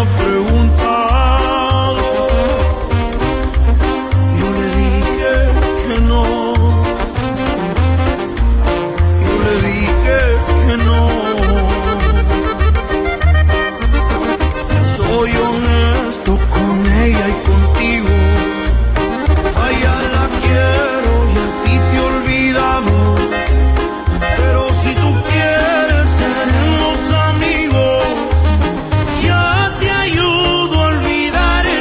ha preguntado, yo le dije que no, yo le dije que no. Soy honesto